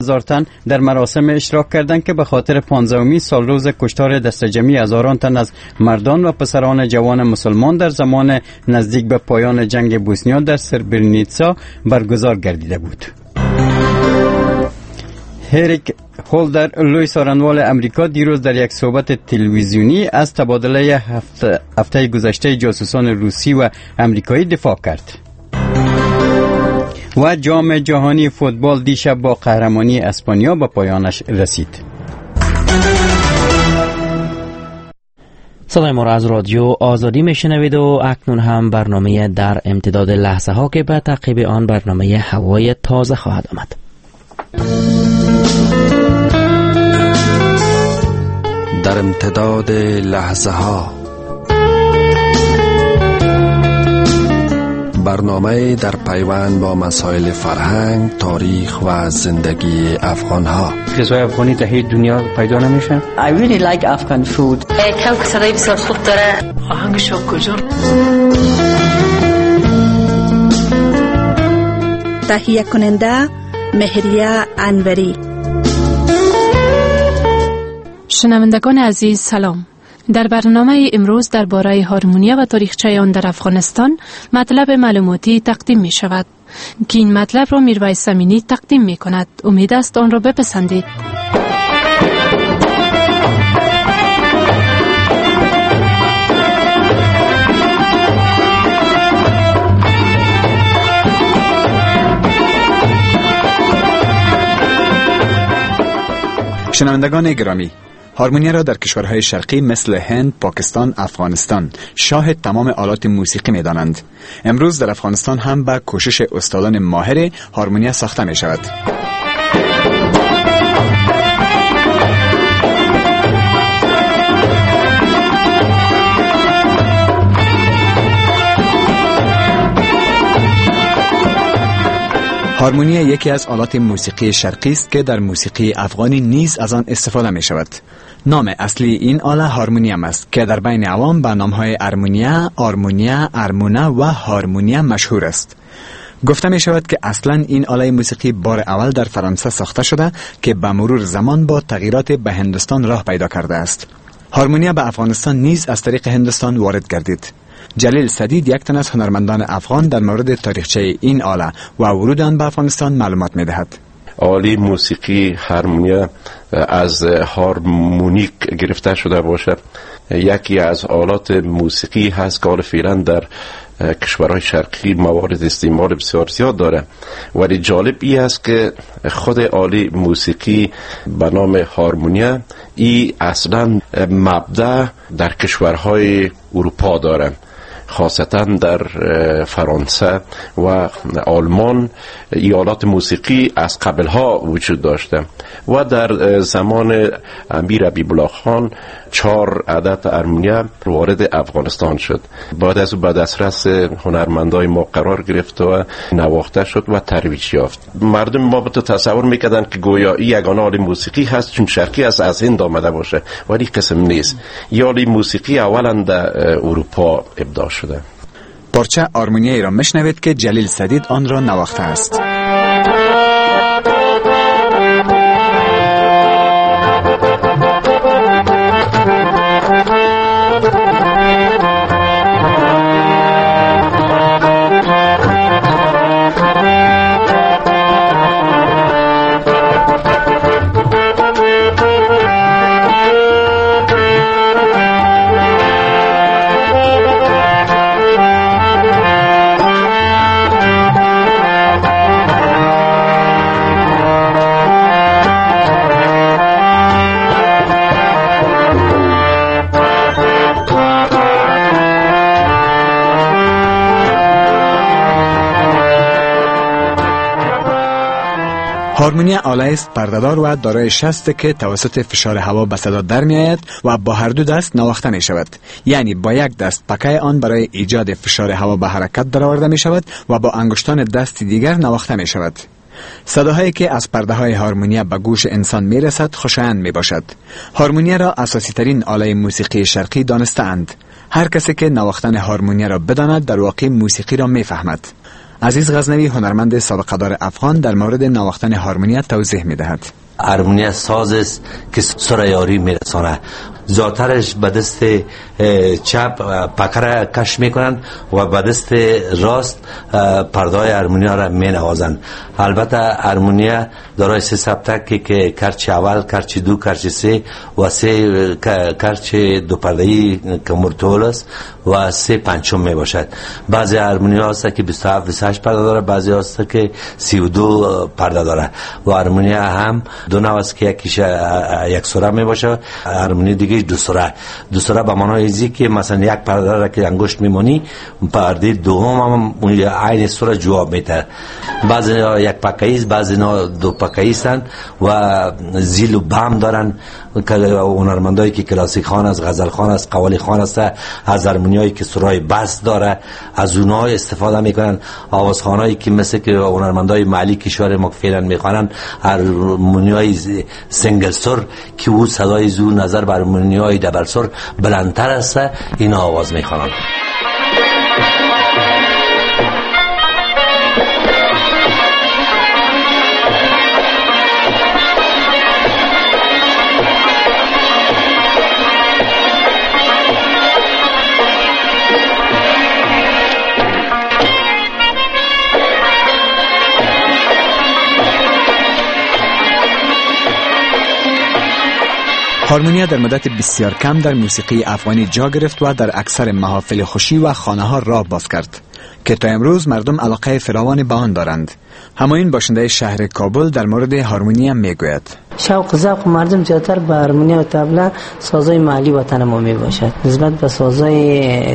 70,000 تن در مراسم اشتراک کردند که به خاطر 15مین سالروز کشتار دستجمعی هزاران تن از مردان و پسران جوان مسلمان در زمان نزدیک به پایان جنگ بوسنیا در سربرنیتسا برگزار گردیده بود. هریک هولدر لوی سارنوال امریکا دیروز در یک صحبت تلویزیونی از تبادله هفته گذشته جاسوسان روسی و امریکایی دفاع کرد. و جام جهانی فوتبال دیشب با قهرمانی اسپانیا به پایانش رسید. صدای ما را از رادیو آزادی میشنوید و اکنون هم برنامه در امتداد لحظه ها که به تعقیب آن برنامه هوای تازه خواهد آمد. در امتداد لحظه ها، برنامه در پیوند با مسائل فرهنگ، تاریخ و زندگی افغان ها. غذای افغانی در هیچ دنیا پیدا نمیشه. I really like Afghan food. کم صدای بسیار خوب داره. آهنگش کجا؟ تهیه کننده مهریه انوری. شنوندگان عزیز سلام. در برنامه امروز درباره هارمونیا و تاریخچه آن در افغانستان مطلب معلوماتی تقدیم می شود که این مطلب را میرویس امینی تقدیم می کند. امید است آن را بپسندید. شنوندگان گرامی، هارمونیا را در کشورهای شرقی مثل هند، پاکستان، افغانستان شاه تمام آلات موسیقی می دانند. امروز در افغانستان هم با کوشش استادان ماهر هارمونیا ساخته می شود. هارمونیا یکی از آلات موسیقی شرقی است که در موسیقی افغانی نیز از آن استفاده می شود. نام اصلی این آله هارمونیوم است که در بین عوام به نامهای ارمونیا، آرمونیا، ارمونا و هارمونیا مشهور است. گفته می شود که اصلا این آله موسیقی بار اول در فرانسه ساخته شده که به مرور زمان با تغییرات به هندوستان راه پیدا کرده است. هارمونیا به افغانستان نیز از طریق هندوستان وارد گردید. جلیل سدید یک تن از هنرمندان افغان در مورد تاریخچه این آله و ورود آن به افغانستان معلومات می دهد. آله موسیقی هارمونیا از هارمونیک گرفته شده باشد. یکی از آلات موسیقی هست که فعلا در کشورهای شرقی موارد استعمال بسیار زیاد داره، ولی جالب این است که خود آله موسیقی به نام هارمونیا ای اصلا مبدأ در کشورهای اروپا داره، خاصتا در فرانسه و آلمان ایالات موسیقی از قبلها وجود داشته و در زمان امیر حبیب الله خان 4 عدد ارمونیا وارد افغانستان شد. بعد از او به دسترس هنرمندای ما قرار گرفت و نواخته شد و ترویج یافت. مردم ما به تو تصور میکردن که گویا این یگانه آله موسیقی هست چون شرقی از هند آمده باشه، ولی قسم نیست. این آله موسیقی اولا در اروپا ابداع شده. پارچه آرمونیایی را مشنوید که جلیل سدید آن را نواخته است. هارمونیا آله است پرده‌دار و دارای شست که توسط فشار هوا به صدا در می آید و با هر دو دست نواخته می شود. یعنی با یک دست پکه آن برای ایجاد فشار هوا به حرکت درآورده می شود و با انگشتان دست دیگر نواخته می شود. صداهایی که از پرده‌های هارمونیا به گوش انسان می رسد خوشایند می باشد. هارمونیا را اساسی ترین آله موسیقی شرقی دانسته‌اند. هر کسی که نواختن هارمونیا را بداند در واقع موسیقی را می فهمد. عزیز غزنوی هنرمند سابقه دار افغان در مورد نواختن هارمونیا توضیح می‌دهد. هارمونیا ساز است که سرایاری میرسانه. زاترش به دست چپ پکر کش میکنن و به دست راست پردای هارمونیا را مینوازند. البته هارمونیا دارای سه سبتکی که کرچ اول، کرچ دو، کرچ سه و سه کرچ دو پرده‌ای که مرتول است و سه پنجم می باشد. بعضی هارمونیا هست که 27 28 پرده داره، بعضی هست که 32 پرده داره و هارمونیا هم دو نوع است که یکیش یک سوره می باشه، هارمونی دیگه دو سوره به معنای ازی که مثلا یک پرده را که انگشت میمونی پرده دوم هم عین سوره جواب میده. بعضی یک پکاییست، بعضی دو پکاییستن و زیل و بم دارن که هنرمندایی که کلاسیک خوان است، غزل خوان است، قوالی خوان است، از هارمونیایی که سرای بس داره از اونها استفاده میکنن. آوازخوانایی که مثل که هنرمندای محلی کشور ما فعلا میخوانن هارمونیای سنگل سر که او صدای زو نظر بر هارمونیای دبل سر بلندتر است، اینا آواز میخوانن. هارمونیا در مدت بسیار کم در موسیقی افغانی جا گرفت و در اکثر محافل خوشی و خانه ها راه باز کرد که تا امروز مردم علاقه فراوانی به آن دارند. همایون باشنده شهر کابل در مورد هارمونیا میگوید: شوق ذوق مردم زیادتر به هارمونیا و طبله سازهای محلی وطن ما می باشد نسبت به سازهای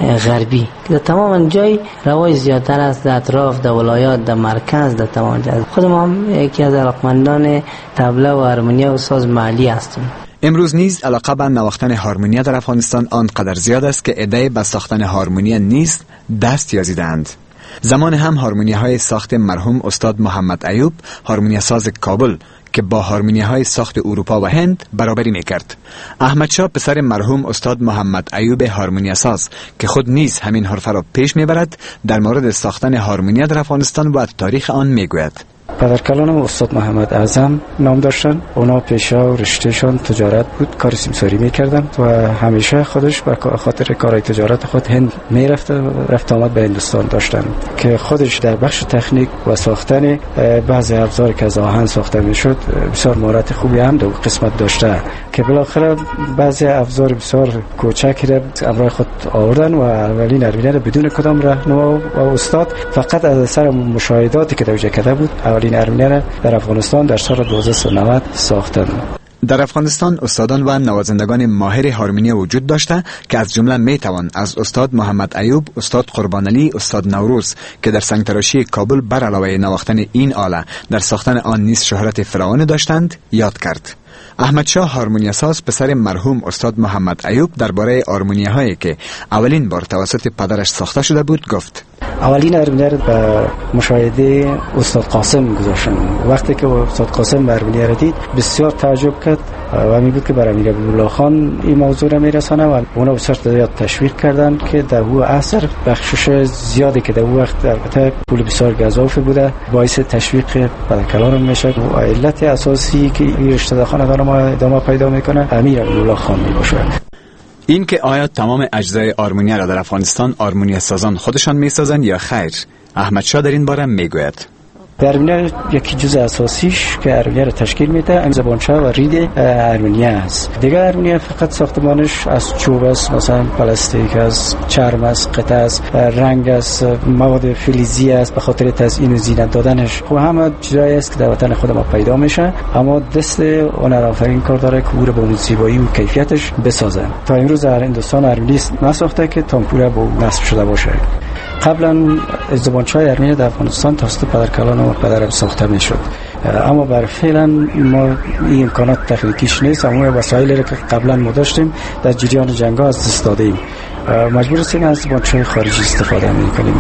غربی که تمام جای رواج زیادتر است، در اطراف، در ولایات، در مرکز، در تمام جای. خود ما هم یکی از علاقمندان طبله و هارمونیا و ساز محلی هستیم. امروز نیز علاقه به نواختن هارمونیا در افغانستان آنقدر زیاد است که عده‌ای به ساختن هارمونیا نیز دست یازیدند. زمان هم هارمونیاهای ساخت مرحوم استاد محمد ایوب، هارمونیا ساز کابل که با هارمونیاهای ساخت اروپا و هند برابری میکرد. احمد شاه پسر مرحوم استاد محمد ایوب هارمونیا ساز که خود نیز همین حرفه را پیش میبرد در مورد ساختن هارمونیا در افغانستان و تاریخ آن میگوید: پدرکلانم استاد محمد اعظم نام داشتن. اونا پیشه و رشتهشان تجارت بود، کار سیمساری میکردن و همیشه خودش به خاطر کارهای تجارت خود هند میرفت، رفت آمد به هندوستان داشتن که خودش در بخش تکنیک و ساختن بعضی ابزار که از آهن ساخته میشد بسیار مهارت خوبی هم در قسمت داشته که بالاخره بعضی ابزار بسیار کوچکی را امرای خود آوردن و اولین هارمونیا را بدون کدام راهنما و استاد فقط از اثر مشاهداتی که دوجه کرده بود اولین هارمونیا در افغانستان در سال 1290 ساختند. در افغانستان استادان و نوازندگان ماهر هارمونیا وجود داشته که از جمله میتوان از استاد محمد ایوب، استاد قربان علی، استاد نوروز که در سنگتراشی کابل بر علاوه نواختن این آله در ساختن آن نیز شهرت فراوانی داشتند یاد کرد. احمد شاه هارمونیا ساز پسر مرحوم استاد محمد ایوب درباره هارمونیاهایی که اولین بار توسط پدرش ساخته شده بود گفت: اولین هارمونیا را به مشاهده استاد قاسم گذاشتن. وقتی که استاد قاسم هارمونیا را دید بسیار تعجب کرد و می بود که برای امیر عبدالله خان این موضوع را میرسانه و اونا بسیار زیاد تشویق کردند که در او عصر بخشش زیادی که در او وقت البته پول بسیار گزافه بوده باعث تشویق پدرکلان میشه و علت اساسی که این رشته خانواده ما ادامه پیدا میکنه امیر عبدالله خان میباشه. این که آیا تمام اجزای هارمونیا را در افغانستان هارمونیا سازان خودشان میسازند یا خیر؟ احمد شاه در این باره میگوید: هارمونیا یکی جزء اساسیش که هارمونیا را تشکیل میده این زبانچه و رید هارمونیا است. دیگه هارمونیا فقط ساختمانش از چوب است، مثلا پلاستیک است، چرم است، قطعه است، رنگ است، مواد فلزی است به خاطر تزیین و زینت دادنش. خب همه چیزایی است که در وطن خود ما پیدا میشه، اما دست هنرآفرین کار داره که او را با زیبایی و کیفیتش بسازه. تا امروز در هندوستان هارمونی نساخته که تامپور با نصب شده باشه. قبلا زبانچه‌های هارمونیا در افغانستان توسط پدرکلان و پدرم ساخته میشد، اما برای فعلا ما این امکانات تکنیکیش نیست. اما وسایلی را که قبلا ما داشتیم در جریان جنگ‌ها از دست دادیم، مجبور هستیم از زبانچه‌های خارجی استفاده می‌کنیم.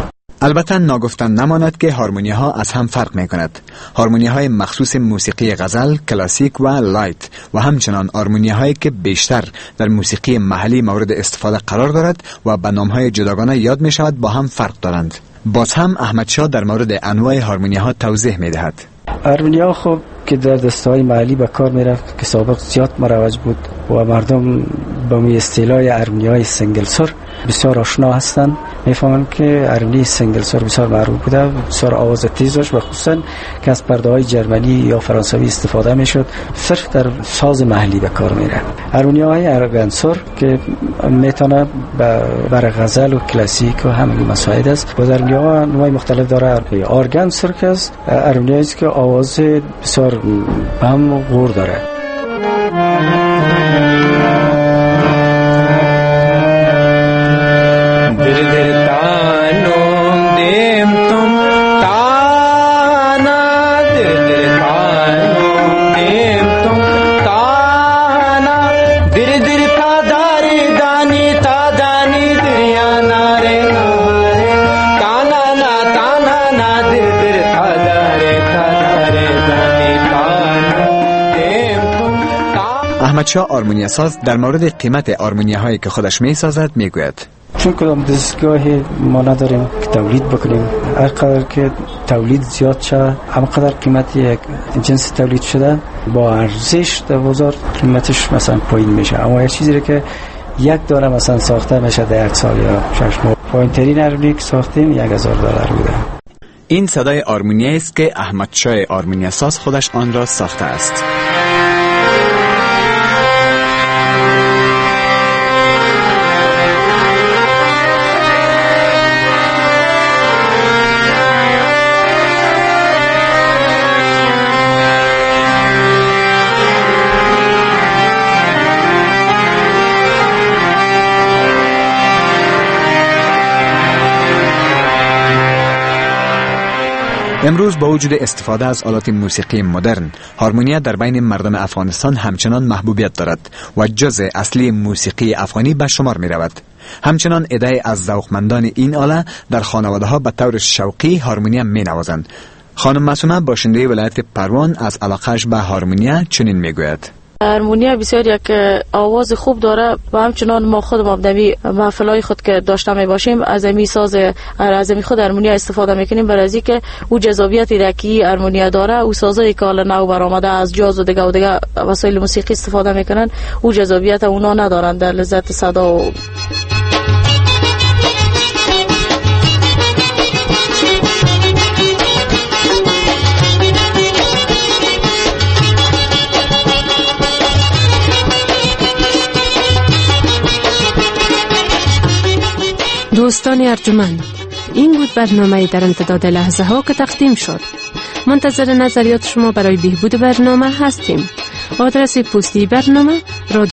البته ناگفتن نماند که هارمونیاها از هم فرق می‌کند. هارمونیاهای مخصوص موسیقی غزل، کلاسیک و لایت و همچنان هارمونیاهایی که بیشتر در موسیقی محلی مورد استفاده قرار دارد و به نام‌های جداگانه یاد می‌شود با هم فرق دارند. باز هم احمد شاه در مورد انواع هارمونیا ها توضیح می دهد. هارمونیا خب که در دسته‌های محلی به کار میرفت که سابق زیاد مروج بود و مردم با می اصطلاح هارمونیای سنگل سر بسیار آشنا هستند، میفهمند که هارمونی سنگل سر بسیار معروف بوده، بسیار آواز تیز داشت و خصوصا که از پرده‌های جرمنی یا فرانسوی استفاده میشد، صرف در ساز محلی به کار میره. هارمونیای ارگان سر که میتونه بر غزل و کلاسیک و همین مسائل است. با هارمونی‌ها نوع مختلف داره. ارگان سر که هارمونیایی است که آواز بسیار بم و غور داره. احمد شاه آرمونیا ساز در مورد قیمت آرمونیا هایی که خودش می سازد می گوید: چون کدام دستگاهی ما نداریم که تولید بکنیم، هر قدر که تولید زیاد شد همقدر قیمت یک جنس تولید شده با ارزش در بازار قیمتش مثلا پایین میشه. اما هر چیزی که یک دانه مثلا ساخته میشه در یک سال یا 6 ماه، پایین ترین هارمونی که ساختیم $1000 بوده. این صدای آرمونیا است که احمد شاه آرمونیا ساز خودش آن را ساخته است. امروز با وجود استفاده از آلات موسیقی مدرن، هارمونیا در بین مردم افغانستان همچنان محبوبیت دارد و جزء اصلی موسیقی افغانی به شمار می رود. همچنان عده‌ای از ذوقمندان این آله در خانواده ها به طور شوقی هارمونیا می نوازند. خانم معصومه باشنده ولایت پروان از علاقه‌اش به هارمونیا چنین می گوید: هارمونیا بسیار یک آواز خوب داره و همچنان ما خود مبدوی محفلای خود که داشته می باشیم از این ساز از این خود هارمونیا استفاده میکنیم، برای از اینکه او جذابیتی را که هارمونیا داره، او سازایی که حالا نو برآمده از جاز و دیگه وسایل موسیقی استفاده میکنن، او جذابیت اونا ندارن در لذت صدا و دوستان ارجمند، این بود برنامه در امتداد لحظه ها که تقدیم شد. منتظر نظریات شما برای بهبود برنامه هستیم. آدرس پستی برنامه